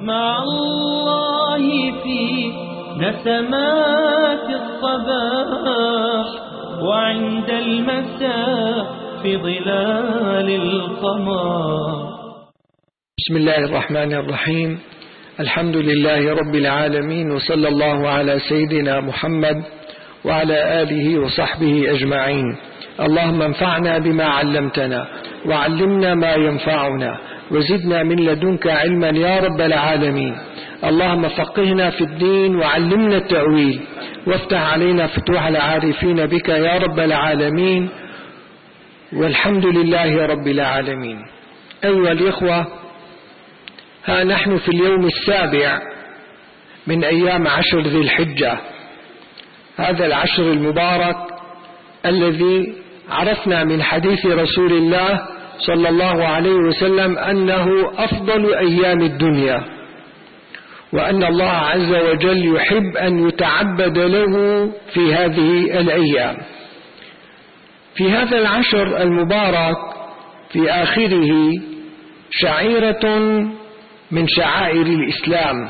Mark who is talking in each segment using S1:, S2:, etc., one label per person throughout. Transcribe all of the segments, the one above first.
S1: مع الله في نسمات الصباح وعند المساء في ظلال القمر.
S2: بسم الله الرحمن الرحيم. الحمد لله رب العالمين، وصلى الله على سيدنا محمد وعلى آله وصحبه أجمعين. اللهم انفعنا بما علمتنا وعلمنا ما ينفعنا وزدنا من لدنك علما يا رب العالمين. اللهم فقهنا في الدين وعلمنا التأويل وافتح علينا فتوح العارفين بك يا رب العالمين، والحمد لله رب العالمين. أيها الإخوة، ها نحن في اليوم السابع من أيام عشر ذي الحجة، هذا العشر المبارك الذي عرفنا من حديث رسول الله صلى الله عليه وسلم أنه أفضل أيام الدنيا، وأن الله عز وجل يحب أن يتعبد له في هذه الأيام. في هذا العشر المبارك في آخره شعيرة من شعائر الإسلام.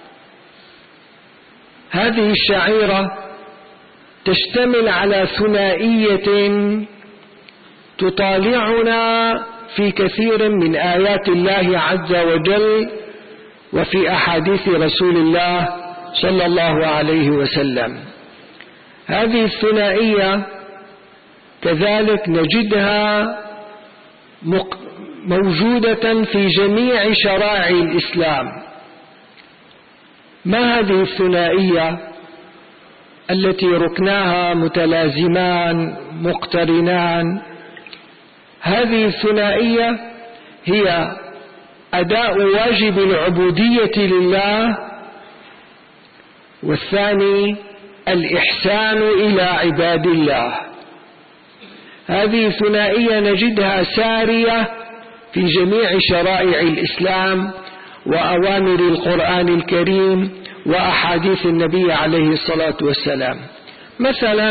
S2: هذه الشعيرة تشتمل على ثنائية تطالعنا في كثير من آيات الله عز وجل وفي أحاديث رسول الله صلى الله عليه وسلم. هذه الثنائية كذلك نجدها موجودة في جميع شرائع الإسلام. ما هذه الثنائية التي ركناها متلازمان مقترنان؟ هذه الثنائية هي أداء واجب العبودية لله، والثاني الإحسان إلى عباد الله. هذه الثنائية نجدها سارية في جميع شرائع الإسلام وأوامر القرآن الكريم وأحاديث النبي عليه الصلاة والسلام. مثلا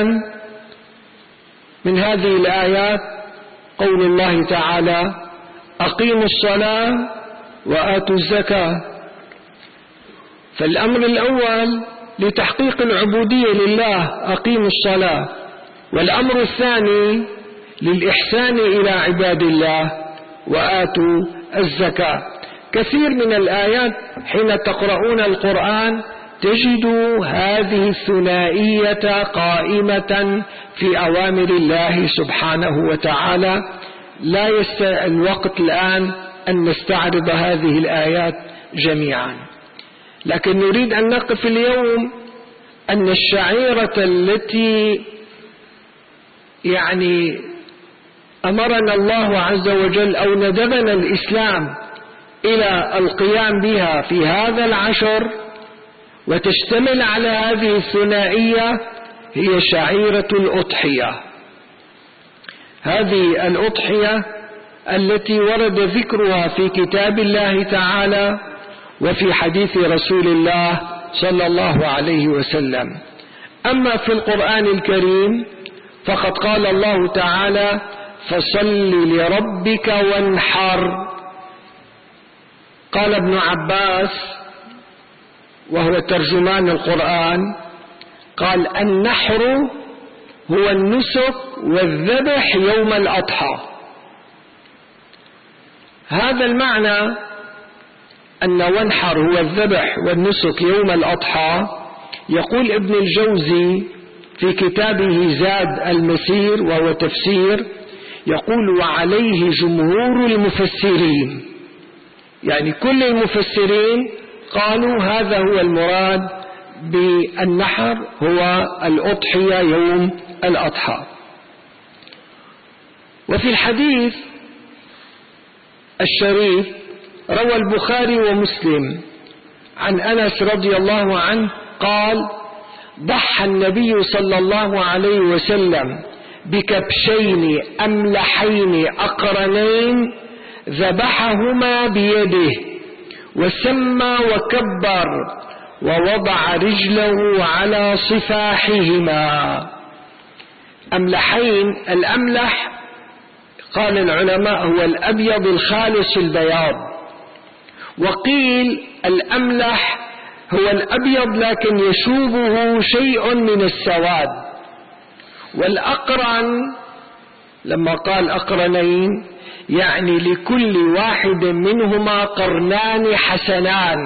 S2: من هذه الآيات قول الله تعالى: أقيموا الصلاة وآتوا الزكاة. فالأمر الأول لتحقيق العبودية لله، أقيموا الصلاة، والأمر الثاني للإحسان إلى عباد الله، وآتوا الزكاة. كثير من الآيات حين تقرؤون القرآن تجدوا هذه الثنائية قائمة في أوامر الله سبحانه وتعالى. لا يستطيع الوقت الآن أن نستعرض هذه الآيات جميعا، لكن نريد أن نقف اليوم أن الشعيرة التي أمرنا الله عز وجل أو ندبنا الإسلام إلى القيام بها في هذا العشر وتشتمل على هذه الثنائية هي شعيرة الأضحية. هذه الأضحية التي ورد ذكرها في كتاب الله تعالى وفي حديث رسول الله صلى الله عليه وسلم. أما في القرآن الكريم فقد قال الله تعالى: فصل لربك وانحر. قال ابن عباس وهو ترجمان القرآن، قال: النحر هو النسك والذبح يوم الأضحى. هذا المعنى أن وانحر هو الذبح والنسك يوم الأضحى. يقول ابن الجوزي في كتابه زاد المسير وهو تفسير، يقول: وعليه جمهور المفسرين، يعني كل المفسرين قالوا هذا هو المراد بالنحر، هو الأضحية يوم الأضحى. وفي الحديث الشريف روى البخاري ومسلم عن أنس رضي الله عنه قال: ضحى النبي صلى الله عليه وسلم بكبشين أملحين أقرنين ذبحهما بيده وسمى وكبر ووضع رجله على صفاحهما. أملحين، الأملح قال العلماء هو الأبيض الخالص البياض، وقيل الأملح هو الأبيض لكن يشوبه شيء من السواد. والأقرن لما قال أقرنين يعني لكل واحد منهما قرنان حسنان.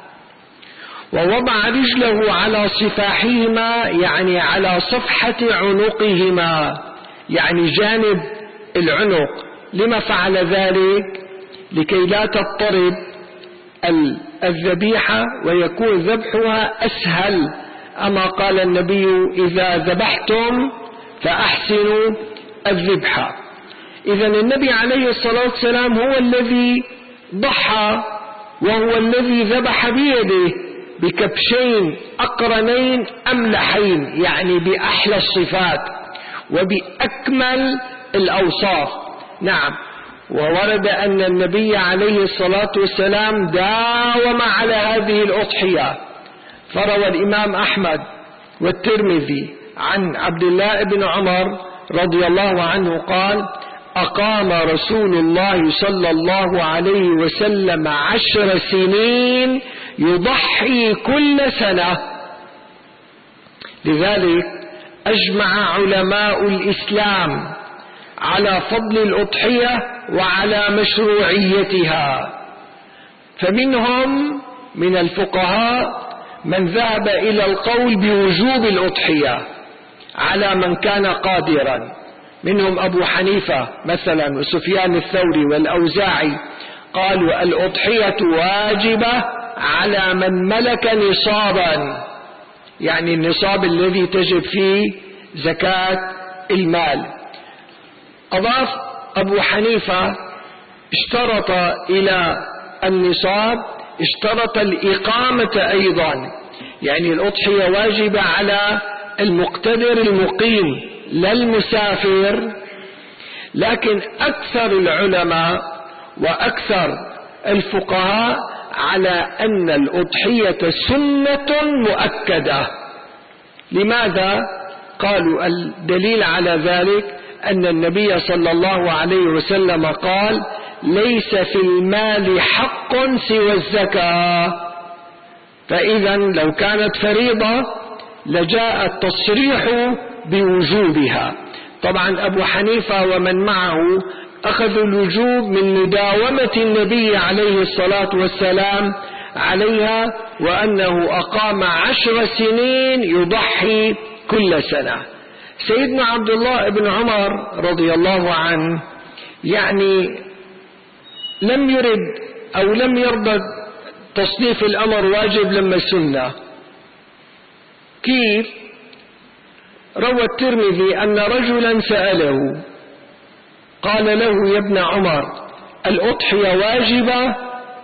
S2: ووضع رجله على صفاحهما يعني على صفحة عنقهما يعني جانب العنق. لما فعل ذلك؟ لكي لا تضطرب الذبيحة ويكون ذبحها أسهل. أما قال النبي إذا ذبحتم فأحسنوا الذبحة. إذن النبي عليه الصلاة والسلام هو الذي ضحى وهو الذي ذبح بيده بكبشين أقرنين أملحين يعني بأحلى الصفات وبأكمل الأوصاف. نعم. وورد أن النبي عليه الصلاة والسلام داوم على هذه الأضحية. فروى الإمام أحمد والترمذي عن عبد الله بن عمر رضي الله عنه قال أقام رسول الله صلى الله عليه وسلم 10 سنين يضحي كل سنة. لذلك أجمع علماء الإسلام على فضل الأضحية وعلى مشروعيتها. فمنهم من الفقهاء من ذهب إلى القول بوجوب الأضحية على من كان قادرا، منهم أبو حنيفة مثلا وسفيان الثوري والأوزاعي قالوا الأضحية واجبة على من ملك نصابا يعني النصاب الذي تجب فيه زكاة المال. أضاف أبو حنيفة اشترط إلى النصاب اشترط الإقامة أيضا يعني الأضحية واجبة على المقتدر المقيم لا المسافر. لكن أكثر العلماء وأكثر الفقهاء على أن الأضحية سنة مؤكدة. لماذا؟ قالوا الدليل على ذلك أن النبي صلى الله عليه وسلم قال ليس في المال حق سوى الزكاة. فإذا لو كانت فريضة لجاء التصريح بوجوبها. طبعا أبو حنيفة ومن معه أخذوا الوجوب من مداومة النبي عليه الصلاة والسلام عليها وأنه أقام 10 سنين يضحي كل سنة. سيدنا عبد الله بن عمر رضي الله عنه يعني لم يرد أو لم يرضى تصنيف الأمر واجب لما سنة. كيف؟ روى الترمذي أن رجلا سأله قال له يا ابن عمر الأضحية واجبة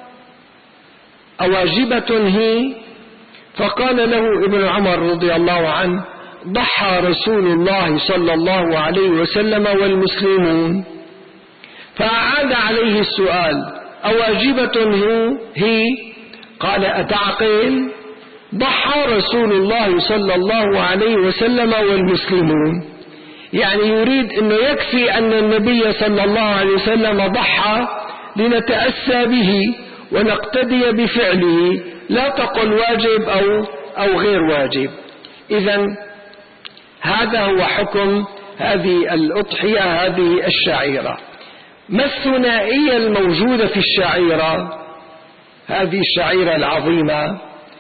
S2: أواجبة هي؟ فقال له ابن عمر رضي الله عنه ضحى رسول الله صلى الله عليه وسلم والمسلمون. فأعاد عليه السؤال أواجبة هي؟ قال أتعقل؟ ضحى رسول الله صلى الله عليه وسلم والمسلمون. يعني يريد أنه يكفي أن النبي صلى الله عليه وسلم ضحى لنتأسى به ونقتدي بفعله، لا تقل واجب أو غير واجب. إذن هذا هو حكم هذه الأضحية هذه الشعيرة. ما الثنائية الموجودة في الشعيرة هذه الشعيرة العظيمة؟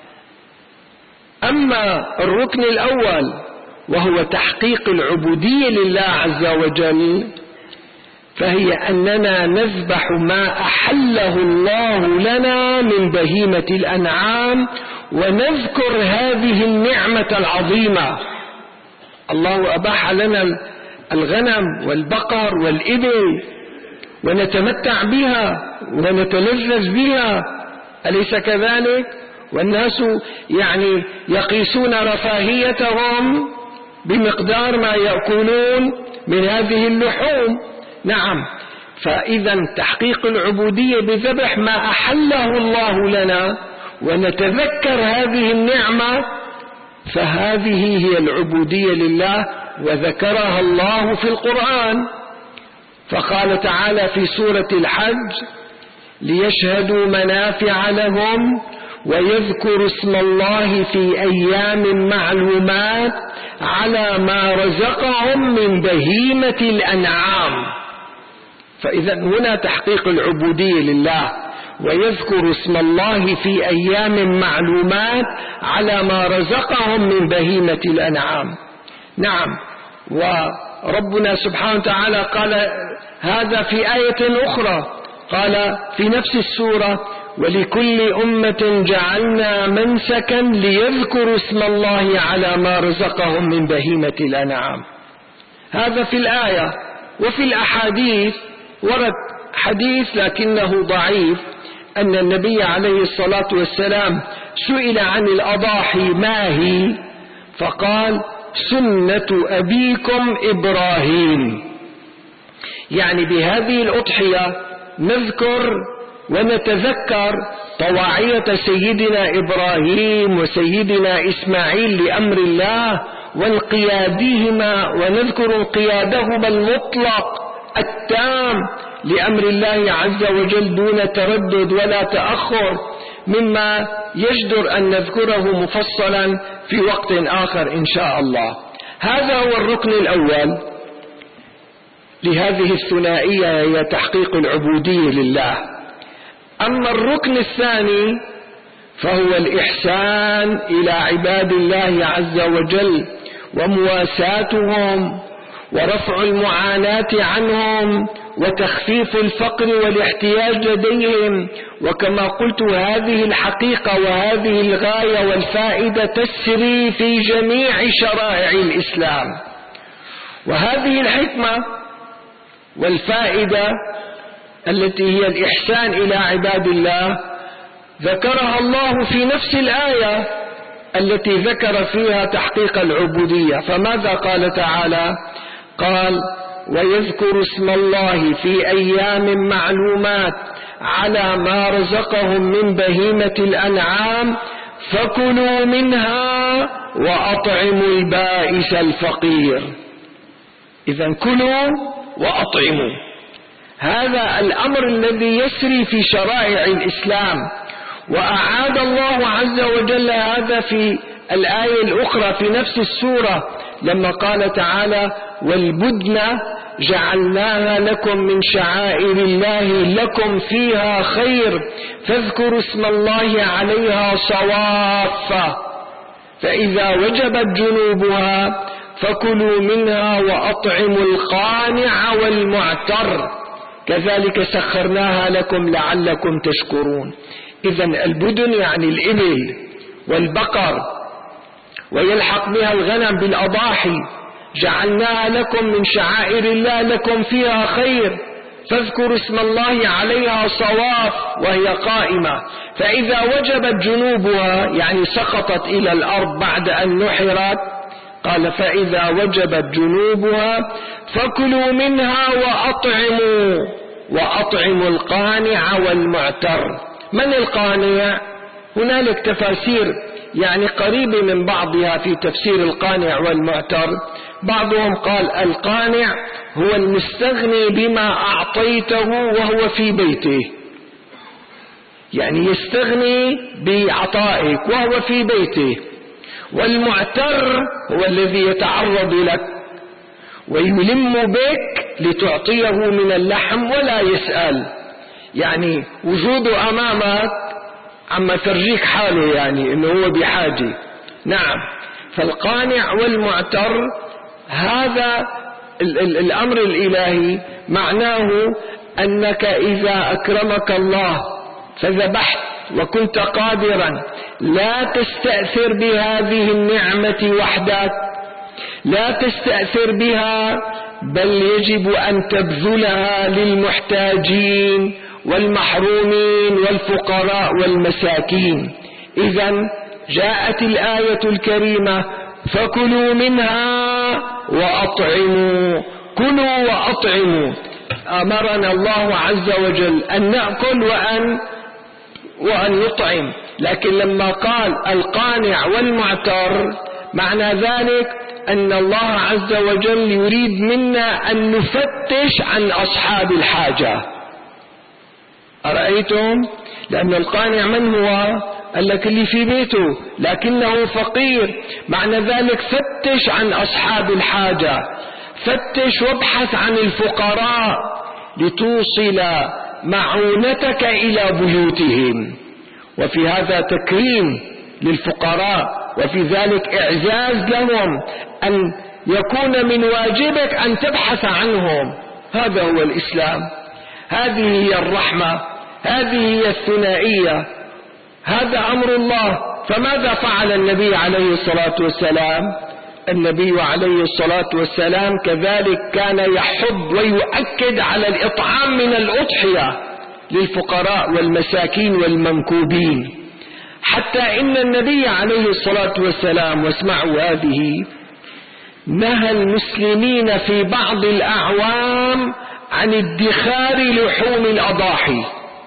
S2: أما الركن الأول وهو تحقيق العبودية لله عز وجل فهي أننا نذبح ما أحله الله لنا من بهيمة الأنعام ونذكر هذه النعمة العظيمة. الله أباح لنا الغنم والبقر والإبل ونتمتع بها ونتلذذ بها، أليس كذلك؟ والناس يعني يقيسون رفاهيتهم بمقدار ما يأكلون من هذه اللحوم. نعم. فإذا تحقيق العبودية بذبح ما أحله الله لنا ونتذكر هذه النعمة، فهذه هي العبودية لله، وذكرها الله في القرآن. فقال تعالى في سورة الحج ليشهدوا منافع لهم ويذكر اسم الله في أيام معلومات على ما رزقهم من بهيمة الأنعام. فإذا هنا تحقيق العبودية لله، ويذكر اسم الله في أيام معلومات على ما رزقهم من بهيمة الأنعام. نعم، وربنا سبحانه وتعالى قال هذا في آية أخرى، قال في نفس السورة: ولكل أمة جعلنا منسكا ليذكروا اسم الله على ما رزقهم من بهيمة الأنعام. هذا في الآية. وفي الأحاديث ورد حديث لكنه ضعيف أن النبي عليه الصلاة والسلام سئل عن الأضاحي ما هي، فقال: سنة أبيكم إبراهيم. يعني بهذه الأضحية نذكر ونتذكر طواعية سيدنا إبراهيم وسيدنا إسماعيل لأمر الله وانقيادهما، ونذكر انقيادهما المطلق التام لأمر الله عز وجل دون تردد ولا تأخر، مما يجدر أن نذكره مفصلا في وقت آخر إن شاء الله. هذا هو الركن الأول لهذه الثنائية، هي تحقيق العبودية لله. أما الركن الثاني فهو الإحسان إلى عباد الله عز وجل ومواساتهم ورفع المعاناة عنهم وتخفيف الفقر والاحتياج لديهم. وكما قلت هذه الحقيقة وهذه الغاية والفائدة تسري في جميع شرائع الإسلام. وهذه الحكمة والفائدة التي هي الإحسان إلى عباد الله ذكرها الله في نفس الآية التي ذكر فيها تحقيق العبودية. فماذا قال تعالى؟ قال: ويذكر اسم الله في أيام معلومات على ما رزقهم من بهيمة الأنعام فكلوا منها وأطعموا البائس الفقير. إذن كلوا وأطعموا، هذا الأمر الذي يسري في شرائع الإسلام. وأعاد الله عز وجل هذا في الآية الأخرى في نفس السورة لما قال تعالى: والبدن جعلناها لكم من شعائر الله لكم فيها خير فاذكروا اسم الله عليها صواف فإذا وجبت جنوبها فكلوا منها وأطعموا القانع والمعتر كذلك سخرناها لكم لعلكم تشكرون. إذن البدن يعني الإبل والبقر، ويلحق بها الغنم بالأضاحي. جعلناها لكم من شعائر الله لكم فيها خير فاذكروا اسم الله عليها صواف وهي قائمة، فإذا وجبت جنوبها يعني سقطت إلى الأرض بعد أن نحرت، قال: فإذا وجبت جنوبها فكلوا منها وأطعموا القانع والمعتر. من القانع؟ هنالك تفاسير يعني قريبة من بعضها في تفسير القانع والمعتر. بعضهم قال القانع هو المستغني بما أعطيته وهو في بيته، يعني يستغني بعطائك وهو في بيته. والمعتر هو الذي يتعرض لك ويلم بك لتعطيه من اللحم ولا يسأل، يعني وجوده أمامك عما ترجيك حاله، يعني إنه هو بحاجة. نعم، فالقانع والمعتر هذا الأمر الإلهي معناه أنك إذا أكرمك الله فذبحت وكنت قادرا لا تستأثر بهذه النعمة وحدك، لا تستأثر بها، بل يجب أن تبذلها للمحتاجين والمحرومين والفقراء والمساكين. إذن جاءت الآية الكريمة: فكلوا منها وأطعموا. كلوا وأطعموا، أمرنا الله عز وجل أن نأكل وأن نطعم. لكن لما قال القانع والمعتر معنى ذلك أن الله عز وجل يريد منا أن نفتش عن أصحاب الحاجة. أرأيتم؟ لأن القانع من هو؟ قال لك اللي في بيته لكنه فقير. معنى ذلك فتش عن أصحاب الحاجة، فتش وابحث عن الفقراء لتوصل معونتك إلى بيوتهم. وفي هذا تكريم للفقراء، وفي ذلك إعزاز لهم، أن يكون من واجبك أن تبحث عنهم. هذا هو الإسلام، هذه هي الرحمة، هذه هي الثنائية، هذا أمر الله. فماذا فعل النبي عليه الصلاة والسلام؟ النبي عليه الصلاة والسلام كذلك كان يحض ويؤكد على الإطعام من الأضحية للفقراء والمساكين والمنكوبين، حتى إن النبي عليه الصلاة والسلام، واسمعوا هذه، نهى المسلمين في بعض الأعوام عن ادخار لحوم الأضاحي.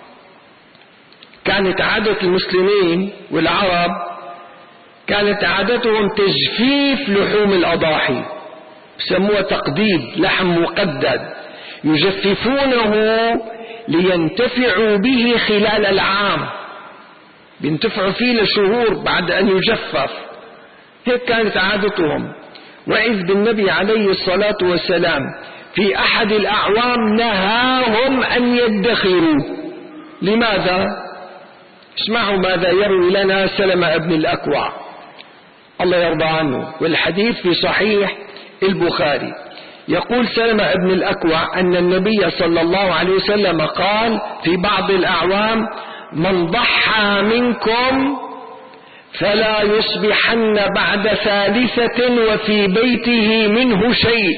S2: كانت عادة المسلمين والعرب، كانت عادتهم تجفيف لحوم الأضاحي، يسموها تقديد، لحم مقدد، يجففونه لينتفعوا به خلال العام، بينتفعوا فيه لشهور بعد أن يجفف. هيك كانت عادتهم. وإذ بالنبي عليه الصلاة والسلام في أحد الأعوام نهاهم أن يدخروا. لماذا؟ اسمعوا ماذا يروي لنا سلمة بن الأكوع الله يرضى عنه، والحديث في صحيح البخاري. يقول سلمة بن الأكوع أن النبي صلى الله عليه وسلم قال في بعض الأعوام: من ضحى منكم فلا يصبحن بعد ثالثة وفي بيته منه شيء.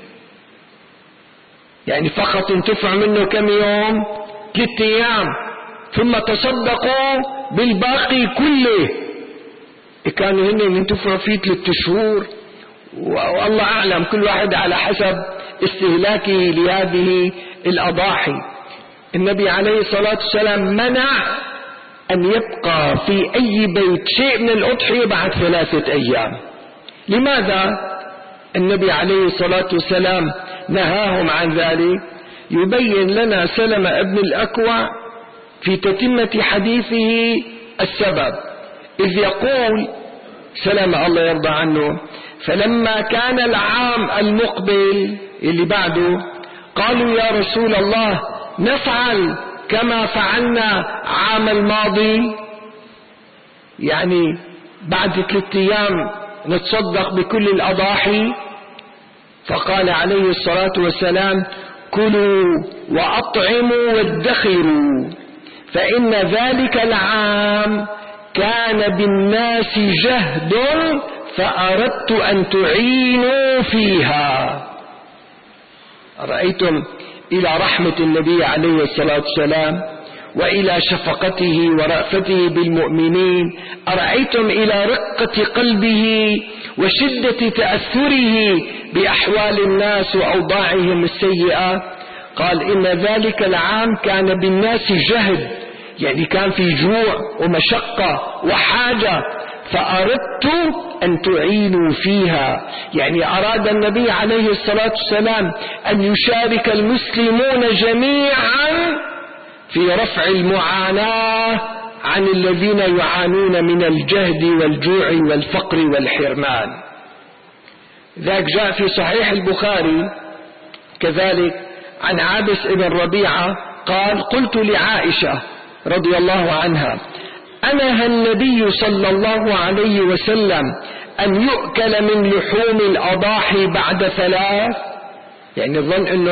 S2: يعني فقط انتفع منه كم يوم؟ 3 أيام، ثم تصدقوا بالباقي كله. كانوا هن ينتفعوا فيه 3 شهور، والله أعلم كل واحد على حسب استهلاكه لهذه الأضاحي. النبي عليه الصلاة والسلام منع أن يبقى في أي بيت شيء من الأضحية بعد 3 أيام. لماذا النبي عليه الصلاة والسلام نهاهم عن ذلك؟ يبين لنا سلمة ابن الأكوع في تتمة حديثه السبب، إذ يقول سلمة الله يرضى عنه: فلما كان العام المقبل اللي بعده قالوا يا رسول الله نفعل كما فعلنا عام الماضي، يعني بعد 3 أيام نتصدق بكل الأضاحي. فقال عليه الصلاة والسلام: كلوا وأطعموا وادخروا، فإن ذلك العام كان بالناس جهد فأردت أن تعينوا فيها. رأيتم إلى رحمة النبي عليه الصلاة والسلام وإلى شفقته ورأفته بالمؤمنين، أرأيتم إلى رقة قلبه وشدة تأثره بأحوال الناس وأوضاعهم السيئة. قال: إن ذلك العام كان بالناس جهد، يعني كان في جوع ومشقة وحاجة، فأردت أن تعينوا فيها. يعني أراد النبي عليه الصلاة والسلام أن يشارك المسلمون جميعا في رفع المعاناة عن الذين يعانون من الجهد والجوع والفقر والحرمان. ذاك جاء في صحيح البخاري كذلك عن عابس بن ربيعة قال: قلت لعائشة رضي الله عنها: أنهى النبي صلى الله عليه وسلم أن يؤكل من لحوم الأضاحي بعد 3؟ يعني ظن أنه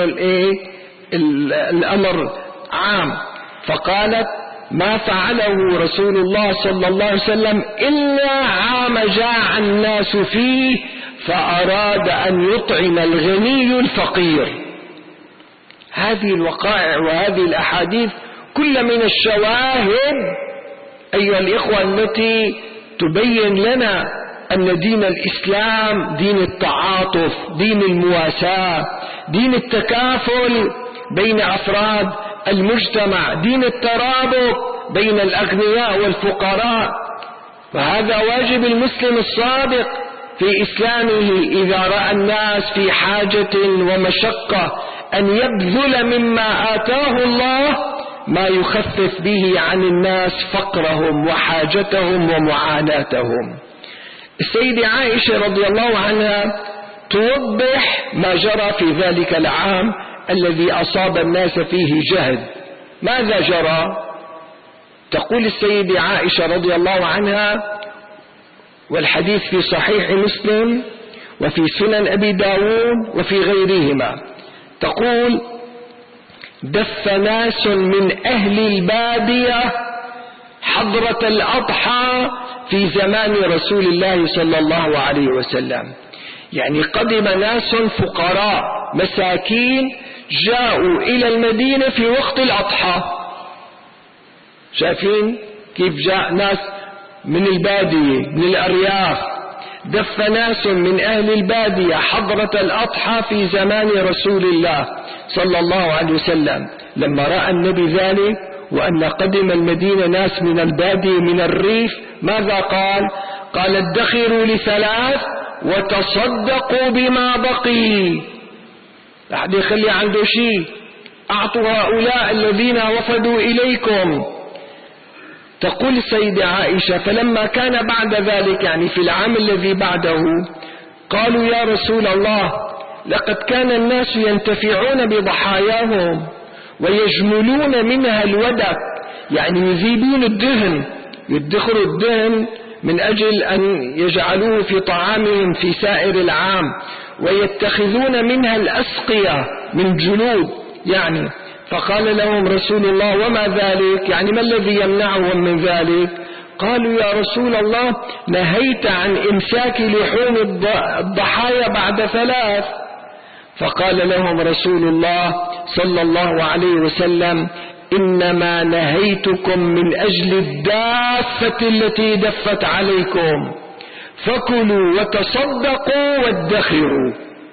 S2: الأمر عام. فقالت: ما فعله رسول الله صلى الله عليه وسلم إلا عام جاع الناس فيه فأراد أن يطعم الغني الفقير. هذه الوقائع وهذه الأحاديث كل من الشواهد أيها الإخوة التي تبين لنا أن دين الإسلام دين التعاطف، دين المواساة، دين التكافل بين أفراد المجتمع، دين الترابط بين الأغنياء والفقراء. وهذا واجب المسلم الصادق في إسلامه إذا رأى الناس في حاجة ومشقة أن يبذل مما آتاه الله ما يخفف به عن الناس فقرهم وحاجتهم ومعاناتهم. السيدة عائشة رضي الله عنها توضح ما جرى في ذلك العام الذي أصاب الناس فيه جهد. ماذا جرى؟ تقول السيدة عائشة رضي الله عنها، والحديث في صحيح مسلم وفي سنن أبي داود وفي غيرهما، تقول: دف ناس من أهل البادية حضرة الأضحى في زمان رسول الله صلى الله عليه وسلم. يعني قدم ناس فقراء مساكين جاءوا إلى المدينة في وقت الأضحى. شايفين كيف جاء ناس من البادية من الأرياف. دف ناس من أهل البادية حضرة الأضحى في زمان رسول الله صلى الله عليه وسلم. لما رأى النبي ذلك وأن قدم المدينة ناس من البادية من الريف، ماذا قال؟ قال: ادخروا لثلاث وتصدقوا بما بقي. أحد يخلي عنده شيء، أعطوا هؤلاء الذين وفدوا إليكم. تقول السيدة عائشة: فلما كان بعد ذلك، يعني في العام الذي بعده، قالوا: يا رسول الله، لقد كان الناس ينتفعون بضحاياهم ويجملون منها الودك، يعني يذيبون الدهن، يدخروا الدهن من أجل أن يجعلوه في طعامهم في سائر العام، ويتخذون منها الأسقية من جلود يعني. فقال لهم رسول الله: وما ذلك؟ يعني ما الذي يمنعهم من ذلك؟ قالوا: يا رسول الله، نهيت عن إمساك لحوم الضحايا بعد ثلاث. فقال لهم رسول الله صلى الله عليه وسلم: إنما نهيتكم من أجل الدافة التي دفت عليكم، فكلوا وتصدقوا وادخروا.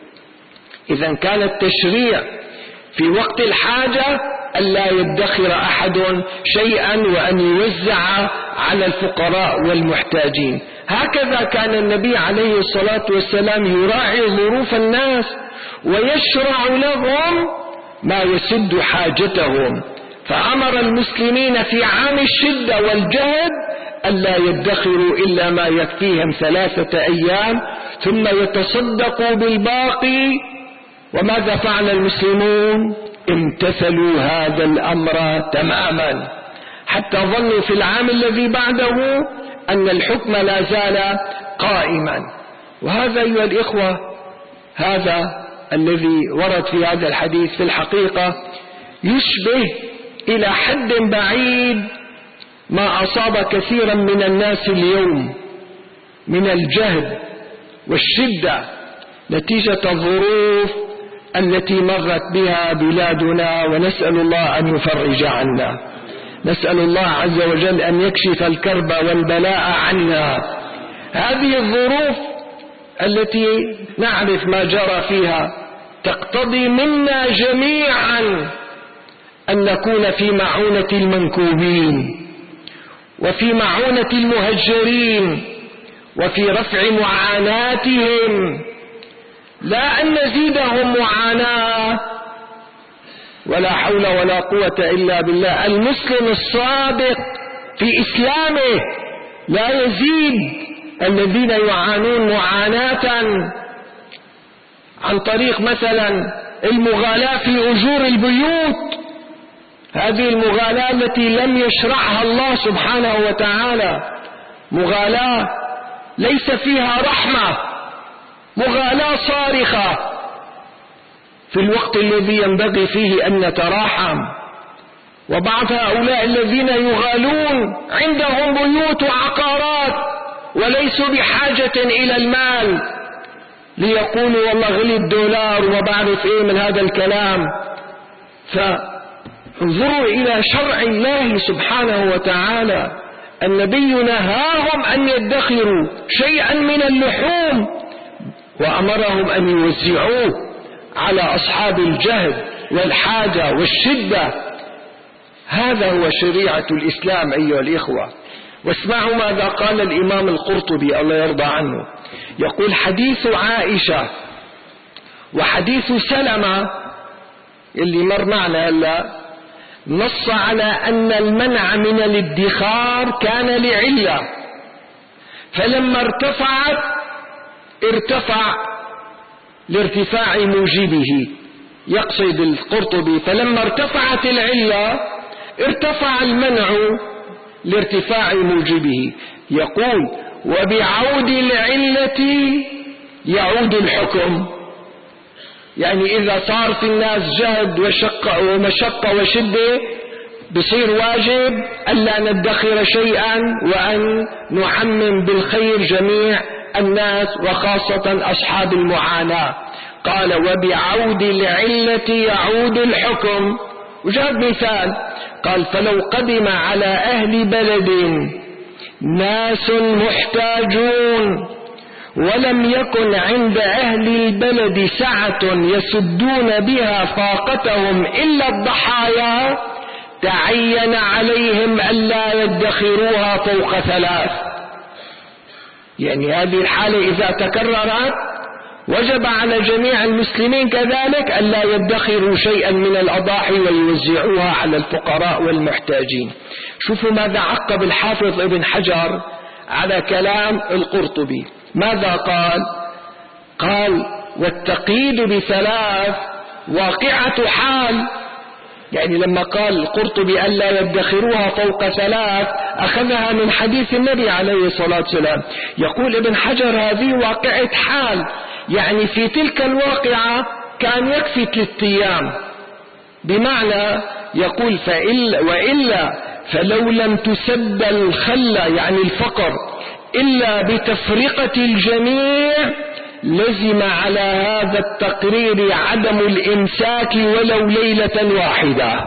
S2: إذن كان التشريع في وقت الحاجة ألا يدخر أحد شيئا وأن يوزع على الفقراء والمحتاجين. هكذا كان النبي عليه الصلاة والسلام يراعي ظروف الناس ويشرع لهم ما يسد حاجتهم. فأمر المسلمين في عام الشدة والجهد ألا يدخروا إلا ما يكفيهم 3 أيام، ثم يتصدقوا بالباقي. وماذا فعل المسلمون؟ امتثلوا هذا الأمر تماما، حتى ظنوا في العام الذي بعده أن الحكم لا زال قائما. وهذا أيها الإخوة، هذا الذي ورد في هذا الحديث في الحقيقة يشبه إلى حد بعيد ما أصاب كثيرا من الناس اليوم من الجهد والشدة نتيجة الظروف التي مرت بها بلادنا، ونسأل الله أن يفرج عنا. نسأل الله عز وجل أن يكشف الكرب والبلاء عنا. هذه الظروف التي نعرف ما جرى فيها تقتضي منا جميعا أن نكون في معونة المنكوبين، وفي معونة المهجرين، وفي رفع معاناتهم، لا أن نزيدهم معاناة. ولا حول ولا قوة إلا بالله. المسلم الصادق في إسلامه لا يزيد الذين يعانون معاناة عن طريق مثلا المغالاة في أجور البيوت. هذه المغالاة التي لم يشرعها الله سبحانه وتعالى، مغالاة ليس فيها رحمة، مغالاة صارخة في الوقت الذي ينبغي فيه أن نتراحم. وبعض هؤلاء الذين يغالون عندهم بيوت وعقارات وليسوا بحاجة إلى المال، ليقولوا والله غلي الدولار وبعرف إيه من هذا الكلام. فانظروا إلى شرع الله سبحانه وتعالى. النبي نهاهم أن يدخروا شيئا من اللحوم وأمرهم أن يوزعوه على أصحاب الجهد والحاجة والشدة. هذا هو شريعة الإسلام أيها الإخوة. واسمعوا ماذا قال الإمام القرطبي الله يرضى عنه، يقول: حديث عائشة وحديث سلمة اللي مر معنا هلا نص على أن المنع من الادخار كان لعلة، فلما ارتفع لارتفاع موجبه. يقصد القرطبي فلما ارتفعت العلة ارتفع المنع لارتفاع موجبه. يقول وبعود العلة يعود الحكم. يعني إذا صار في الناس جهد ومشقة وشدة بصير واجب ألا ندخر شيئا وأن نعمم بالخير جميع الناس وخاصة أصحاب المعاناة. قال وبعود العلة يعود الحكم. وجاب مثال قال فلو قدم على أهل بلد ناس محتاجون ولم يكن عند أهل البلد سعة يسدون بها فاقتهم إلا الضحايا تعين عليهم ألا يدخروها فوق 3. يعني هذه الحالة إذا تكررت وجب على جميع المسلمين كذلك ألا يدخروا شيئا من الأضاحي ويوزعوها على الفقراء والمحتاجين. شوفوا ماذا عقب الحافظ ابن حجر على كلام القرطبي. ماذا قال والتقييد ب3 واقعة حال. يعني لما قال القرطبي ألا يدخروها فوق 3 أخذها من حديث النبي عليه الصلاة والسلام. يقول ابن حجر هذه واقعة حال، يعني في تلك الواقعة كان يكفي 3 أيام. بمعنى يقول وإلا فلو لم تسد الخلة يعني الفقر إلا بتفرقة الجميع لزم على هذا التقرير عدم الإمساك ولو ليلة واحدة.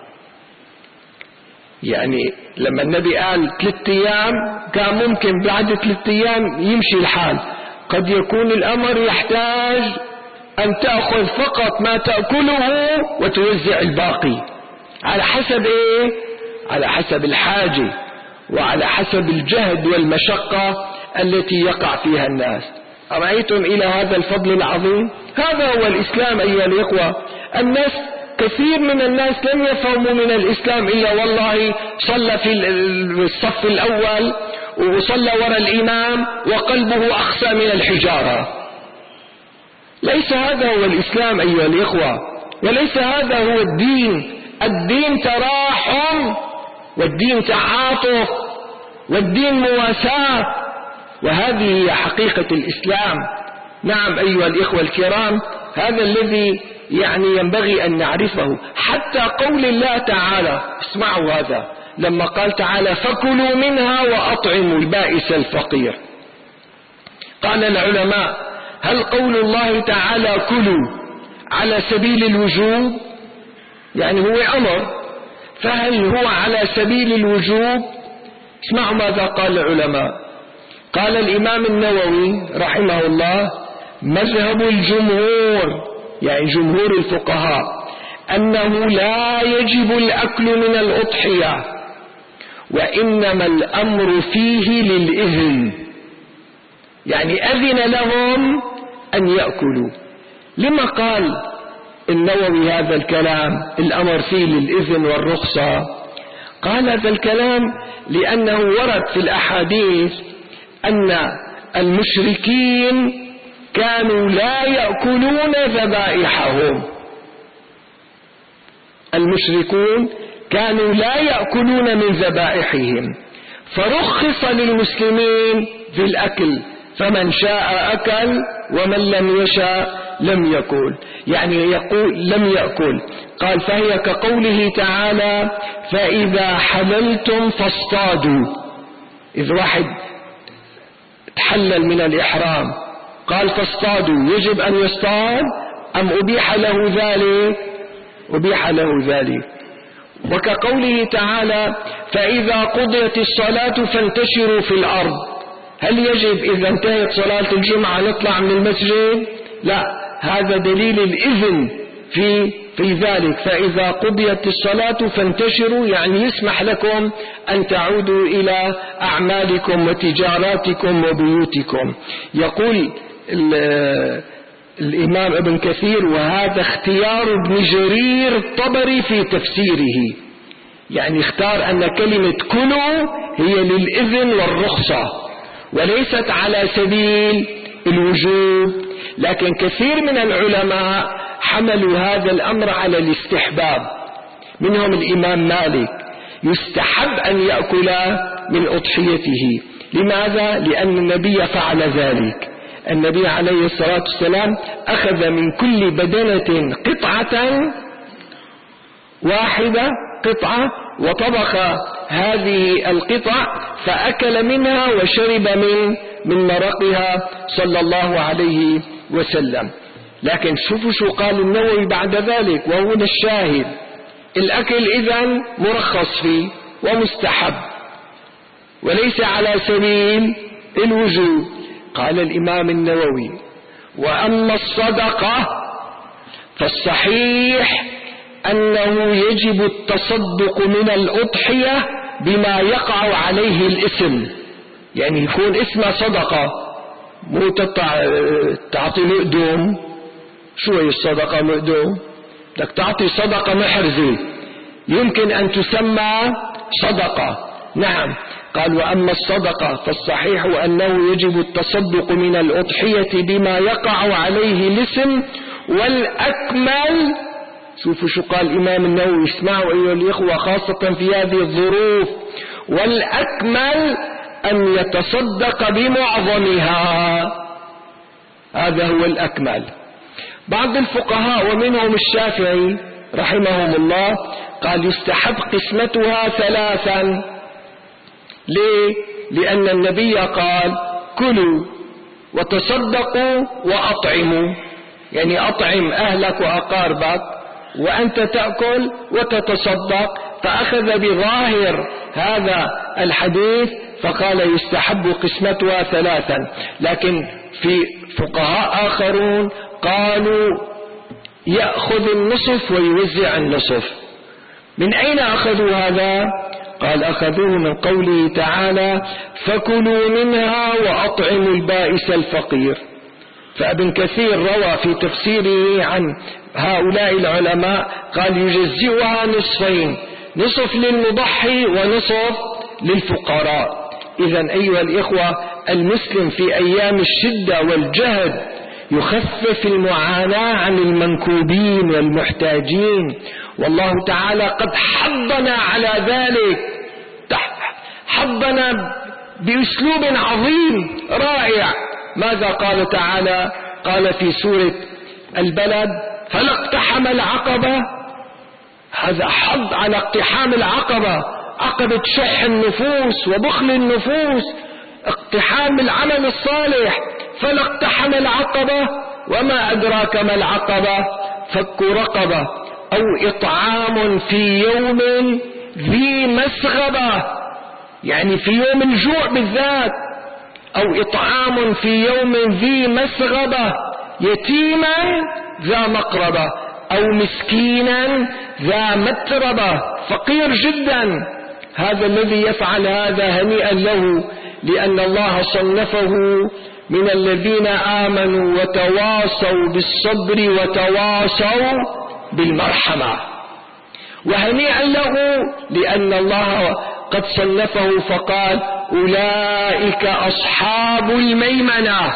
S2: يعني لما النبي قال 3 أيام كان ممكن بعد 3 أيام يمشي الحال. قد يكون الأمر يحتاج أن تأخذ فقط ما تأكله وتوزع الباقي على حسب على حسب الحاجة وعلى حسب الجهد والمشقة التي يقع فيها الناس. أرأيتم إلى هذا الفضل العظيم؟ هذا هو الإسلام أيها الإخوة. الناس كثير من الناس لم يفهموا من الإسلام إلا والله صلى في الصف الأول وصلى وراء الإمام وقلبه أخسى من الحجارة. ليس هذا هو الإسلام أيها الإخوة، وليس هذا هو الدين. الدين تراحم، والدين تعاطف، والدين مواساة، وهذه هي حقيقة الإسلام. نعم أيها الإخوة الكرام، هذا الذي يعني ينبغي أن نعرفه. حتى قول الله تعالى، اسمعوا هذا لما قال تعالى فكلوا منها وأطعموا البائس الفقير. قال العلماء هل قول الله تعالى كلوا على سبيل الوجوب؟ يعني هو أمر، فهل هو على سبيل الوجوب؟ اسمعوا ماذا قال العلماء. قال الإمام النووي رحمه الله مذهب الجمهور يعني جمهور الفقهاء أنه لا يجب الأكل من الأضحية، وإنما الأمر فيه للإذن، يعني أذن لهم أن يأكلوا. لما قال النووي هذا الكلام الأمر فيه للإذن والرخصة؟ قال هذا الكلام لأنه ورد في الأحاديث أن المشركين كانوا لا يأكلون ذبائحهم. المشركون كانوا لا يأكلون من ذبائحهم، فرخص للمسلمين في الأكل، فمن شاء أكل ومن لم يشاء لم يأكل، يعني يقول لم يأكل. قال فهي كقوله تعالى فإذا حللتم فاصطادوا. إذ واحد تحلل من الإحرام قال فاصطادوا، يجب أن يصطاد أم أبيح له ذلك؟ أبيح له ذلك. وكقوله تعالى فإذا قضيت الصلاة فانتشروا في الأرض. هل يجب إذا انتهت صلاة الجمعة نطلع من المسجد؟ لا، هذا دليل الإذن في ذلك. فإذا قضيت الصلاة فانتشروا يعني يسمح لكم أن تعودوا إلى أعمالكم وتجاراتكم وبيوتكم. يقول الإمام ابن كثير: وهذا اختيار ابن جرير الطبري في تفسيره، يعني اختار أن كلمة كلوا هي للإذن والرخصة وليست على سبيل الوجوب، لكن كثير من العلماء حملوا هذا الأمر على الاستحباب، منهم الإمام مالك: يستحب أن يأكل من أضحيته. لماذا؟ لأن النبي فعل ذلك. النبي عليه الصلاة والسلام أخذ من كل بدنة قطعة واحدة، قطعة، وطبخ هذه القطع فأكل منها وشرب من مرقها صلى الله عليه وسلم. لكن شوفوا شو قال النووي بعد ذلك، وهنا الشاهد: الأكل إذن مرخص فيه ومستحب وليس على سبيل الوجوب. قال الإمام النووي: وأما الصدقة فالصحيح أنه يجب التصدق من الأضحية بما يقع عليه الاسم، يعني يكون اسمه صدقة، مو تعطي مقدوم. شو هي الصدقة مقدوم؟ بدك تعطي صدقة محرزة يمكن أن تسمى صدقة. نعم. قال: وأما الصدقة فالصحيح أنه يجب التصدق من الأضحية بما يقع عليه الاسم، والأكمل، شوفوا شو قال الإمام النووي، اسمعوا أيها الإخوة خاصة في هذه الظروف: والأكمل أن يتصدق بمعظمها. هذا هو الأكمل. بعض الفقهاء ومنهم الشافعي رحمهم الله قال: يستحب قسمتها ثلاثا. ليه؟ لأن النبي قال: كلوا وتصدقوا وأطعموا، يعني أطعم أهلك وأقاربك وأنت تأكل وتتصدق، فأخذ بظاهر هذا الحديث فقال يستحب قسمتها ثلاثا. لكن في فقهاء آخرون قالوا يأخذ النصف ويوزع النصف. من أين أخذوا هذا؟ قال: أخذوه من قوله تعالى: فكلوا منها وأطعموا البائس الفقير. فابن كثير روى في تفسيره عن هؤلاء العلماء قال: يجزئها نصفين، نصف للمضحي ونصف للفقراء. إذن أيها الإخوة، المسلم في أيام الشدة والجهد يخفف المعاناة عن المنكوبين والمحتاجين، والله تعالى قد حضنا على ذلك، حضنا بأسلوب عظيم رائع. ماذا قال تعالى؟ قال في سورة البلد: فلا اقتحم العقبة. هذا حض على اقتحام العقبة، عقبة شح النفوس وبخل النفوس، اقتحام العمل الصالح. فلا اقتحم العقبة، وما أدراك ما العقبة، فك رقبة أو إطعام في يوم ذي مسغبة، يعني في يوم الجوع بالذات، أو إطعام في يوم ذي مسغبة، يتيما ذا مقربة أو مسكينا ذا متربة، فقير جدا. هذا الذي يفعل هذا هنيئا له، لأن الله صنفه من الذين آمنوا وتواصوا بالصبر وتواصوا بالمرحمة. وهنيئا له لأن الله قد صنفه فقال: أولئك أصحاب الميمنة.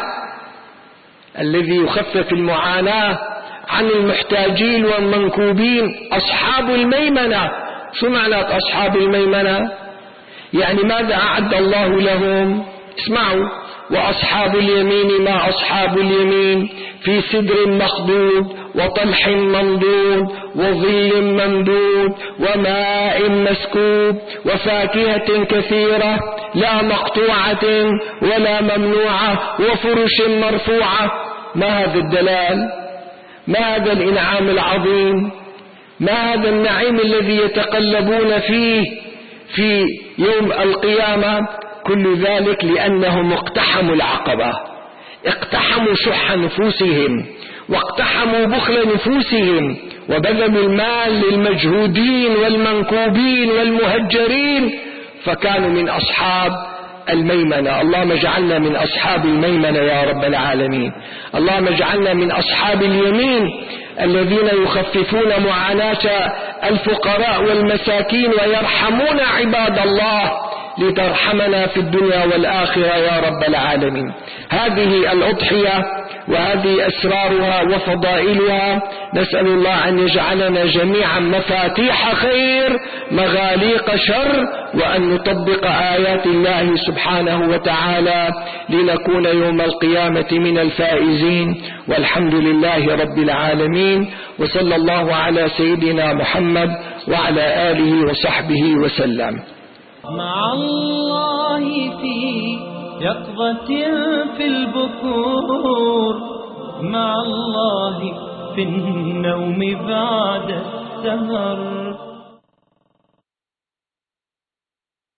S2: الذي يخفف المعاناة عن المحتاجين والمنكوبين أصحاب الميمنة. شو معنى أصحاب الميمنة؟ يعني ماذا أعد الله لهم؟ اسمعوا: وأصحاب اليمين ما أصحاب اليمين، في سدر مخضود وطلح منضود وظل ممدود وماء مسكوب وفاكهة كثيرة لا مقطوعة ولا ممنوعة وفرش مرفوعة. ما هذا الدلال؟ ما هذا الإنعام العظيم؟ ما هذا النعيم الذي يتقلبون فيه في يوم القيامة؟ كل ذلك لأنهم اقتحموا العقبة، اقتحموا شح نفوسهم واقتحموا بخل نفوسهم، وبذلوا المال للمجهودين والمنكوبين والمهجرين، فكانوا من أصحاب الميمنة. اللهم اجعلنا من أصحاب الميمنة يا رب العالمين. اللهم اجعلنا من أصحاب اليمين الذين يخففون معاناة الفقراء والمساكين ويرحمون عباد الله لترحمنا في الدنيا والآخرة يا رب العالمين. هذه الأضحية وهذه أسرارها وفضائلها، نسأل الله أن يجعلنا جميعا مفاتيح خير مغاليق شر، وأن نطبق آيات الله سبحانه وتعالى لنكون يوم القيامة من الفائزين. والحمد لله رب العالمين، وصلى الله على سيدنا محمد وعلى آله وصحبه وسلم.
S1: مع الله في يقظة في البكور، مع الله في النوم بعد السهر.